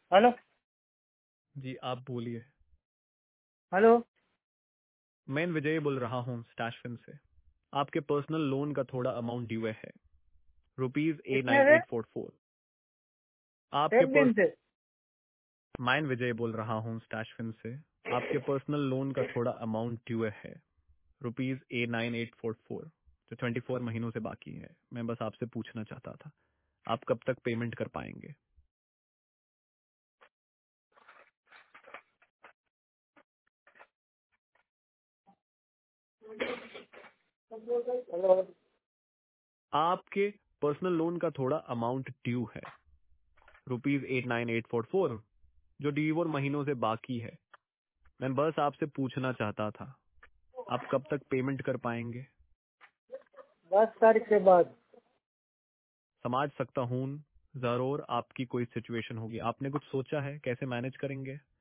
Hello. जी आप बोलिए। Hello. मैं विजय बोल रहा हूँ स्टैशफिन से। आपके पर्सनल लोन का थोड़ा अमाउंट ड्यू है, कितने से? ₹89844। आपके एक दिन पर्स से? मैं विजय बोल रहा हूँ स्टैशफिन से। आपके पर्सनल लोन का थोड़ा अमाउंट ड्यू है, ₹89844, जो 24 महीनों से बाकी है। मैं बस आपसे पूछना चाहता था, आप कब तक पेमेंट कर पाएंगे? हेलो। आपके पर्सनल लोन का थोड़ा अमाउंट ड्यू है, ₹89844, जो 24 महीनों से बाकी है। मैं बस आपसे पूछना चाहता था, आप कब तक पेमेंट कर पाएंगे? 10 तारीख के बाद। समझ सकता हूँ, जरूर आपकी कोई सिचुएशन होगी। आपने कुछ सोचा है कैसे मैनेज करेंगे?